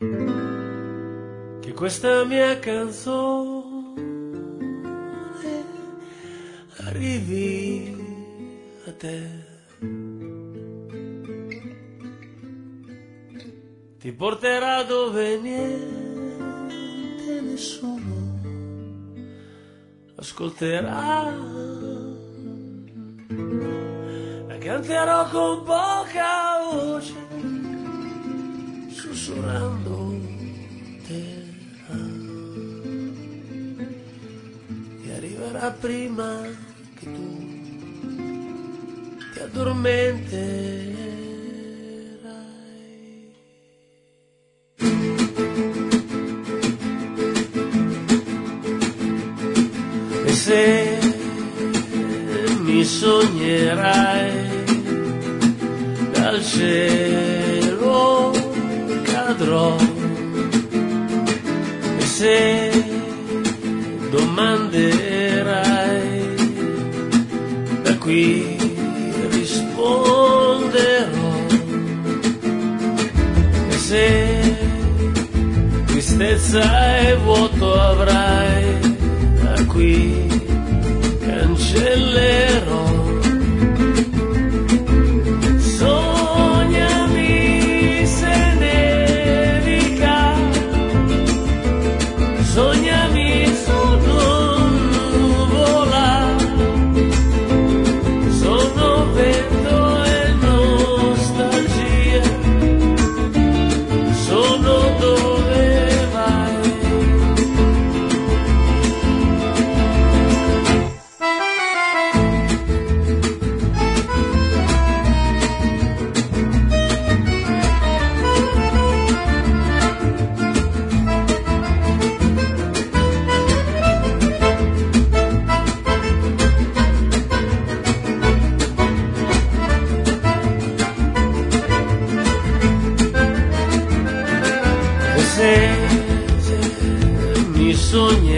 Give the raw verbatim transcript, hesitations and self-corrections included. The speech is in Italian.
che questa mia canzone arrivi a te. Ti porterà dove niente, nessuno ascolterà. La canterò con poca voce, sussurrando te. E arriverà prima che tu ti addormenterai. E se mi sognerai, dal cielo cadrò. E se domanderai, da qui risponderò. E se tristezza e vuoto avrai, da qui cancellerò. Sognami se nevica, sognami su nuvola, sono vento e nostalgia, sono dove vai. Se mi sogni